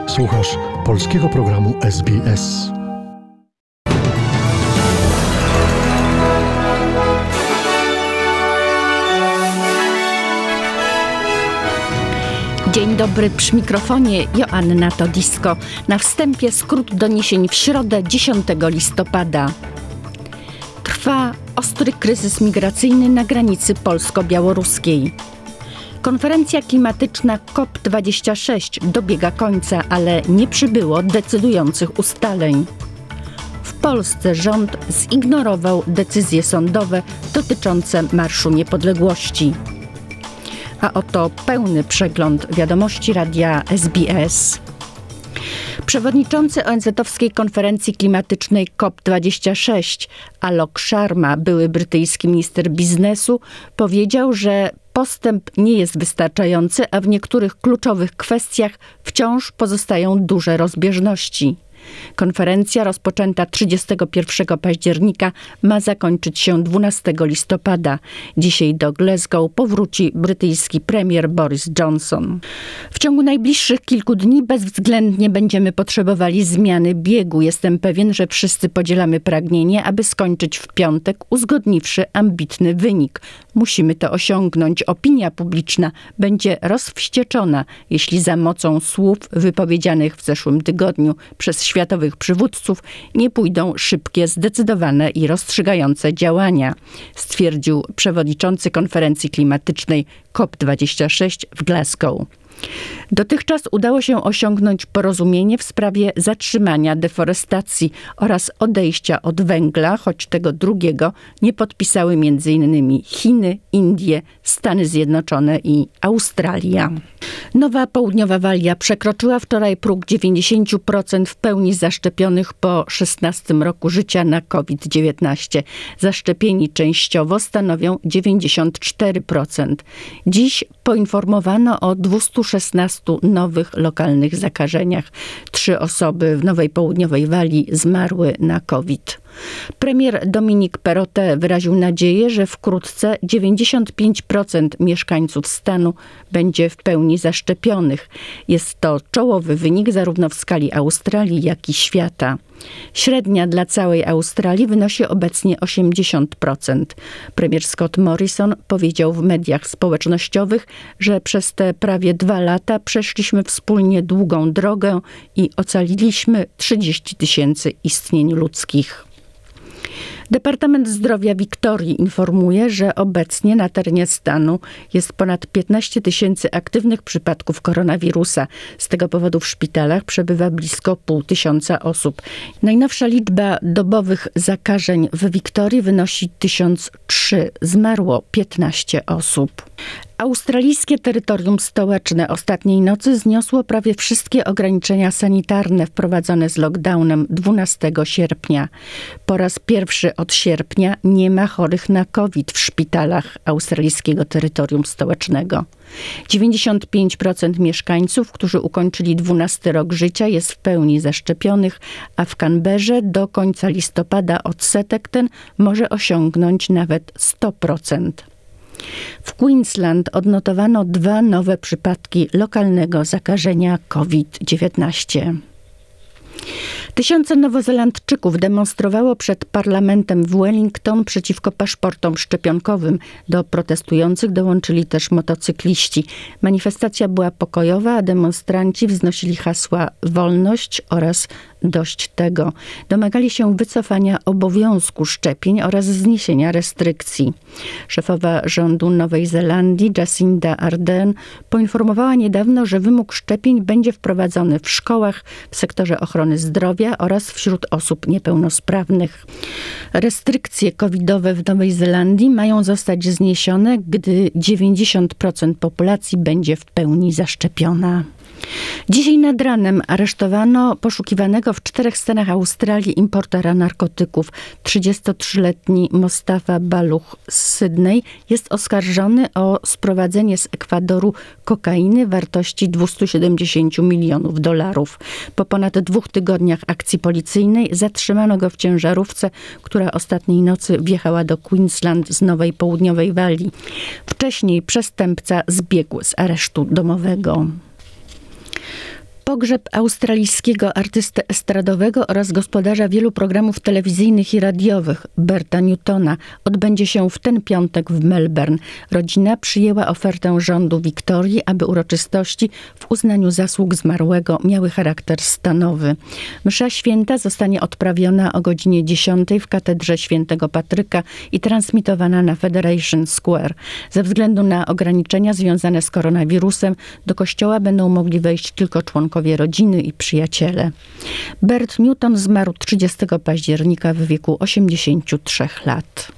Słuchasz polskiego programu SBS. Dzień dobry, przy mikrofonie Joanna Todisko. Na wstępie skrót doniesień w środę 10 listopada. Trwa ostry kryzys migracyjny na granicy polsko-białoruskiej. Konferencja klimatyczna COP26 dobiega końca, ale nie przybyło decydujących ustaleń. W Polsce rząd zignorował decyzje sądowe dotyczące Marszu Niepodległości. A oto pełny przegląd wiadomości radia SBS. Przewodniczący ONZ-owskiej konferencji klimatycznej COP26 Alok Sharma, były brytyjski minister biznesu, powiedział, że postęp nie jest wystarczający, a w niektórych kluczowych kwestiach wciąż pozostają duże rozbieżności. Konferencja rozpoczęta 31 października ma zakończyć się 12 listopada. Dzisiaj do Glasgow powróci brytyjski premier Boris Johnson. W ciągu najbliższych kilku dni bezwzględnie będziemy potrzebowali zmiany biegu. Jestem pewien, że wszyscy podzielamy pragnienie, aby skończyć w piątek, uzgodniwszy ambitny wynik. Musimy to osiągnąć. Opinia publiczna będzie rozwścieczona, jeśli za mocą słów wypowiedzianych w zeszłym tygodniu przez światowych przywódców nie pójdą szybkie, zdecydowane i rozstrzygające działania, stwierdził przewodniczący konferencji klimatycznej COP26 w Glasgow. Dotychczas udało się osiągnąć porozumienie w sprawie zatrzymania deforestacji oraz odejścia od węgla, choć tego drugiego nie podpisały m.in. Chiny, Indie, Stany Zjednoczone i Australia. Nowa Południowa Walia przekroczyła wczoraj próg 90% w pełni zaszczepionych po 16 roku życia na COVID-19. Zaszczepieni częściowo stanowią 94%. Dziś poinformowano o 216 nowych lokalnych zakażeniach. 3 osoby w Nowej Południowej Walii zmarły na COVID. Premier Dominic Perrottet wyraził nadzieję, że wkrótce 95% mieszkańców stanu będzie w pełni zaszczepionych. Jest to czołowy wynik zarówno w skali Australii, jak i świata. Średnia dla całej Australii wynosi obecnie 80%. Premier Scott Morrison powiedział w mediach społecznościowych, że przez te prawie 2 lata przeszliśmy wspólnie długą drogę i ocaliliśmy 30 000 istnień ludzkich. Departament Zdrowia Wiktorii informuje, że obecnie na terenie stanu jest ponad 15 000 aktywnych przypadków koronawirusa. Z tego powodu w szpitalach przebywa blisko 500 osób. Najnowsza liczba dobowych zakażeń w Wiktorii wynosi 1003. Zmarło 15 osób. Australijskie terytorium stołeczne ostatniej nocy zniosło prawie wszystkie ograniczenia sanitarne wprowadzone z lockdownem 12 sierpnia. Po raz pierwszy od sierpnia nie ma chorych na COVID w szpitalach australijskiego terytorium stołecznego. 95% mieszkańców, którzy ukończyli 12 rok życia, jest w pełni zaszczepionych, a w Canberrze do końca listopada odsetek ten może osiągnąć nawet 100%. W Queensland odnotowano 2 nowe przypadki lokalnego zakażenia COVID-19. Tysiące Nowozelandczyków demonstrowało przed parlamentem w Wellington przeciwko paszportom szczepionkowym. Do protestujących dołączyli też motocykliści. Manifestacja była pokojowa, a demonstranci wznosili hasła wolność oraz dość tego. Domagali się wycofania obowiązku szczepień oraz zniesienia restrykcji. Szefowa rządu Nowej Zelandii Jacinda Ardern poinformowała niedawno, że wymóg szczepień będzie wprowadzony w szkołach, w sektorze ochrony zdrowia oraz wśród osób niepełnosprawnych. Restrykcje covidowe w Nowej Zelandii mają zostać zniesione, gdy 90% populacji będzie w pełni zaszczepiona. Dzisiaj nad ranem aresztowano poszukiwanego w 4 stanach Australii importera narkotyków. 33-letni Mostafa Baluch z Sydney jest oskarżony o sprowadzenie z Ekwadoru kokainy wartości $270 milionów. Po ponad 2 tygodniach akcji policyjnej zatrzymano go w ciężarówce, która ostatniej nocy wjechała do Queensland z Nowej Południowej Walii. Wcześniej przestępca zbiegł z aresztu domowego. Pogrzeb australijskiego artysty estradowego oraz gospodarza wielu programów telewizyjnych i radiowych, Berta Newtona, odbędzie się w ten piątek w Melbourne. Rodzina przyjęła ofertę rządu Wiktorii, aby uroczystości w uznaniu zasług zmarłego miały charakter stanowy. Msza święta zostanie odprawiona o godzinie 10 w katedrze Świętego Patryka i transmitowana na Federation Square. Ze względu na ograniczenia związane z koronawirusem do kościoła będą mogli wejść tylko członkowie rodziny i przyjaciele. Bert Newton zmarł 30 października w wieku 83 lat.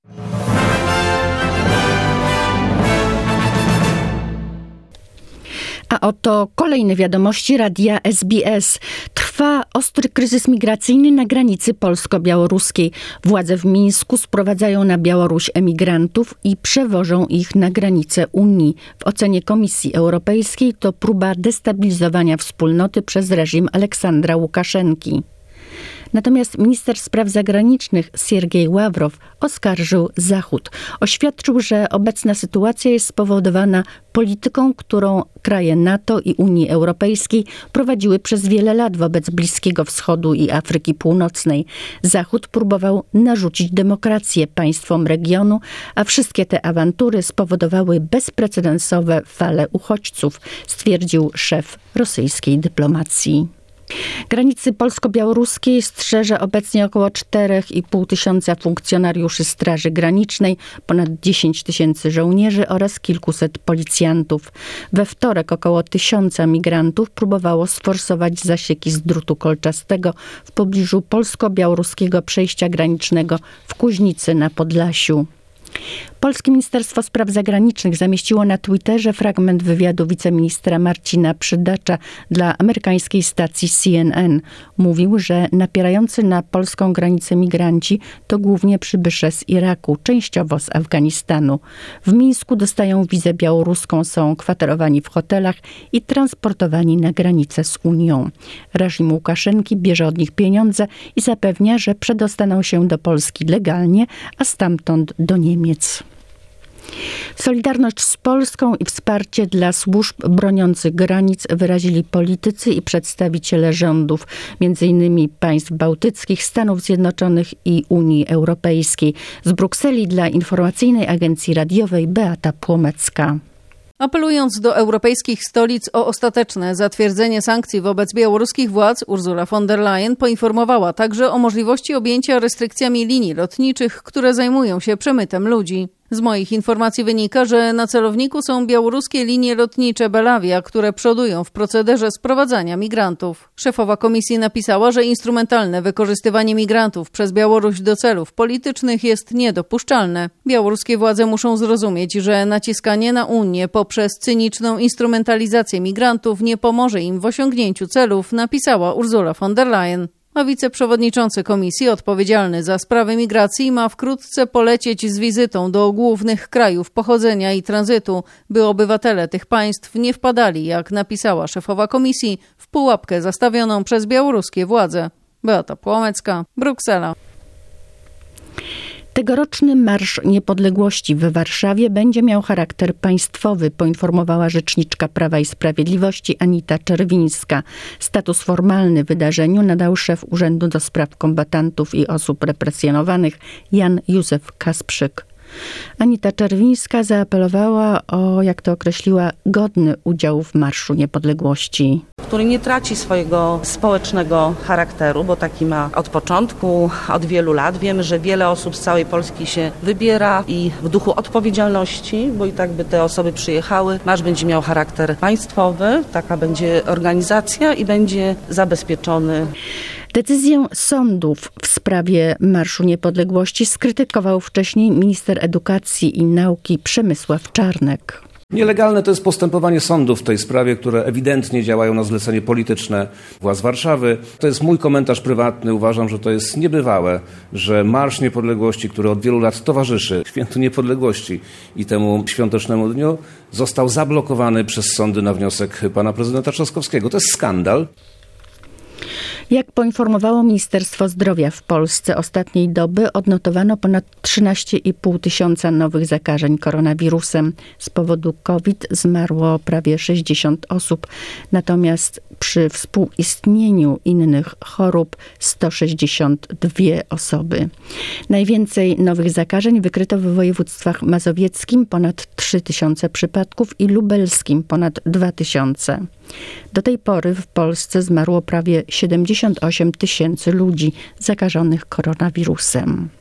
A oto kolejne wiadomości radia SBS. Trwa ostry kryzys migracyjny na granicy polsko-białoruskiej. Władze w Mińsku sprowadzają na Białoruś emigrantów i przewożą ich na granicę Unii. W ocenie Komisji Europejskiej to próba destabilizowania wspólnoty przez reżim Aleksandra Łukaszenki. Natomiast minister spraw zagranicznych Siergiej Ławrow oskarżył Zachód. Oświadczył, że obecna sytuacja jest spowodowana polityką, którą kraje NATO i Unii Europejskiej prowadziły przez wiele lat wobec Bliskiego Wschodu i Afryki Północnej. Zachód próbował narzucić demokrację państwom regionu, a wszystkie te awantury spowodowały bezprecedensowe fale uchodźców, stwierdził szef rosyjskiej dyplomacji. Granicy polsko-białoruskiej strzeże obecnie około 4,5 tysiąca funkcjonariuszy Straży Granicznej, ponad 10 tysięcy żołnierzy oraz kilkuset policjantów. We wtorek około 1000 migrantów próbowało sforsować zasieki z drutu kolczastego w pobliżu polsko-białoruskiego przejścia granicznego w Kuźnicy na Podlasiu. Polskie Ministerstwo Spraw Zagranicznych zamieściło na Twitterze fragment wywiadu wiceministra Marcina Przydacza dla amerykańskiej stacji CNN. Mówił, że napierający na polską granicę migranci to głównie przybysze z Iraku, częściowo z Afganistanu. W Mińsku dostają wizę białoruską, są kwaterowani w hotelach i transportowani na granicę z Unią. Reżim Łukaszenki bierze od nich pieniądze i zapewnia, że przedostaną się do Polski legalnie, a stamtąd do Niemiec. Solidarność z Polską i wsparcie dla służb broniących granic wyrazili politycy i przedstawiciele rządów, m.in. państw bałtyckich, Stanów Zjednoczonych i Unii Europejskiej. Z Brukseli dla Informacyjnej Agencji Radiowej Beata Płomecka. Apelując do europejskich stolic o ostateczne zatwierdzenie sankcji wobec białoruskich władz, Ursula von der Leyen poinformowała także o możliwości objęcia restrykcjami linii lotniczych, które zajmują się przemytem ludzi. Z moich informacji wynika, że na celowniku są białoruskie linie lotnicze Belavia, które przodują w procederze sprowadzania migrantów. Szefowa komisji napisała, że instrumentalne wykorzystywanie migrantów przez Białoruś do celów politycznych jest niedopuszczalne. Białoruskie władze muszą zrozumieć, że naciskanie na Unię poprzez cyniczną instrumentalizację migrantów nie pomoże im w osiągnięciu celów, napisała Ursula von der Leyen. A wiceprzewodniczący komisji odpowiedzialny za sprawy migracji ma wkrótce polecieć z wizytą do głównych krajów pochodzenia i tranzytu, by obywatele tych państw nie wpadali, jak napisała szefowa komisji, w pułapkę zastawioną przez białoruskie władze. Beata Płomecka, Bruksela. Tegoroczny Marsz Niepodległości w Warszawie będzie miał charakter państwowy, poinformowała rzeczniczka Prawa i Sprawiedliwości Anita Czerwińska. Status formalny wydarzeniu nadał szef Urzędu do Spraw Kombatantów i Osób Represjonowanych Jan Józef Kasprzyk. Anita Czerwińska zaapelowała o, jak to określiła, godny udział w Marszu Niepodległości. Który nie traci swojego społecznego charakteru, bo taki ma od początku, od wielu lat. Wiemy, że wiele osób z całej Polski się wybiera i w duchu odpowiedzialności, bo i tak by te osoby przyjechały. Marsz będzie miał charakter państwowy, taka będzie organizacja i będzie zabezpieczony. Decyzję sądów w sprawie Marszu Niepodległości skrytykował wcześniej minister edukacji i nauki Przemysław Czarnek. Nielegalne to jest postępowanie sądów w tej sprawie, które ewidentnie działają na zlecenie polityczne władz Warszawy. To jest mój komentarz prywatny. Uważam, że to jest niebywałe, że Marsz Niepodległości, który od wielu lat towarzyszy Świętu Niepodległości i temu świątecznemu dniu, został zablokowany przez sądy na wniosek pana prezydenta Trzaskowskiego. To jest skandal. Jak poinformowało Ministerstwo Zdrowia, w Polsce ostatniej doby odnotowano ponad 13,5 tysiąca nowych zakażeń koronawirusem. Z powodu COVID zmarło prawie 60 osób, natomiast przy współistnieniu innych chorób 162 osoby. Najwięcej nowych zakażeń wykryto w województwach mazowieckim, ponad 3 tysiące przypadków, i lubelskim, ponad 2 tysiące. Do tej pory w Polsce zmarło prawie 78 tysięcy ludzi zakażonych koronawirusem.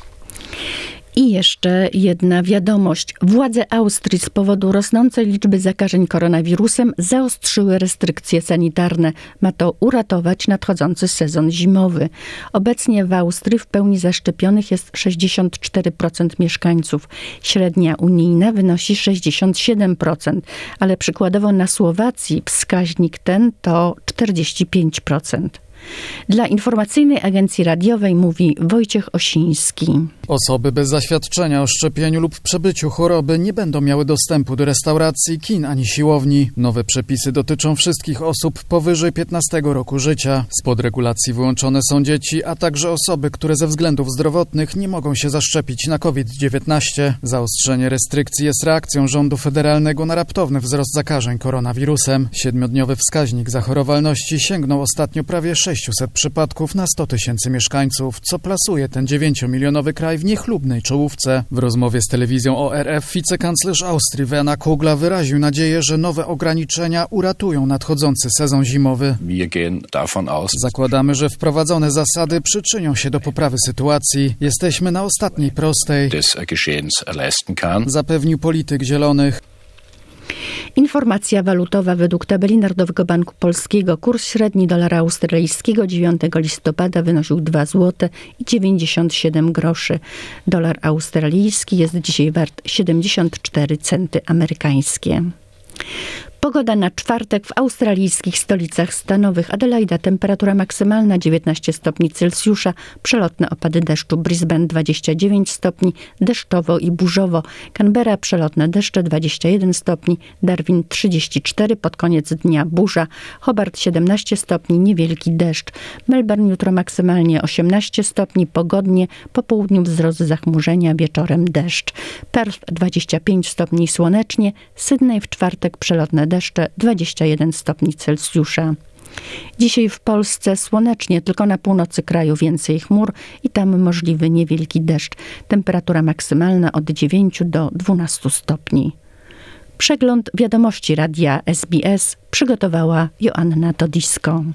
I jeszcze jedna wiadomość. Władze Austrii z powodu rosnącej liczby zakażeń koronawirusem zaostrzyły restrykcje sanitarne. Ma to uratować nadchodzący sezon zimowy. Obecnie w Austrii w pełni zaszczepionych jest 64% mieszkańców. Średnia unijna wynosi 67%, ale przykładowo na Słowacji wskaźnik ten to 45%. Dla Informacyjnej Agencji Radiowej mówi Wojciech Osiński. Osoby bez zaświadczenia o szczepieniu lub przebyciu choroby nie będą miały dostępu do restauracji, kin ani siłowni. Nowe przepisy dotyczą wszystkich osób powyżej 15 roku życia. Spod regulacji wyłączone są dzieci, a także osoby, które ze względów zdrowotnych nie mogą się zaszczepić na COVID-19. Zaostrzenie restrykcji jest reakcją rządu federalnego na raptowny wzrost zakażeń koronawirusem. 7-dniowy wskaźnik zachorowalności sięgnął ostatnio prawie 600 przypadków na 100 tysięcy mieszkańców, co plasuje ten 9-milionowy kraj w niechlubnej czołówce. W rozmowie z telewizją ORF wicekanclerz Austrii Werner Kogler wyraził nadzieję, że nowe ograniczenia uratują nadchodzący sezon zimowy. Zakładamy, że wprowadzone zasady przyczynią się do poprawy sytuacji. Jesteśmy na ostatniej prostej, zapewnił polityk Zielonych. Informacja walutowa według tabeli Narodowego Banku Polskiego. Kurs średni dolara australijskiego 9 listopada wynosił 2 zł i 97 groszy. Dolar australijski jest dzisiaj wart 74 centy amerykańskie. Pogoda na czwartek w australijskich stolicach stanowych. Adelaida temperatura maksymalna 19 stopni Celsjusza, przelotne opady deszczu. Brisbane 29 stopni, deszczowo i burzowo. Canberra przelotne deszcze 21 stopni, Darwin 34, pod koniec dnia burza. Hobart 17 stopni, niewielki deszcz. Melbourne jutro maksymalnie 18 stopni, pogodnie, po południu wzrost zachmurzenia, wieczorem deszcz. Perth 25 stopni słonecznie, Sydney w czwartek przelotne deszcze 21 stopni Celsjusza. Dzisiaj w Polsce słonecznie, tylko na północy kraju więcej chmur i tam możliwy niewielki deszcz. Temperatura maksymalna od 9 do 12 stopni. Przegląd wiadomości radia SBS przygotowała Joanna Todisko.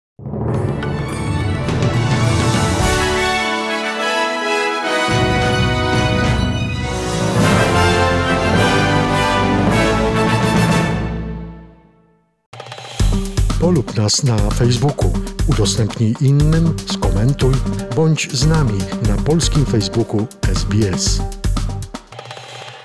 Polub nas na Facebooku, udostępnij innym, skomentuj, bądź z nami na polskim Facebooku SBS.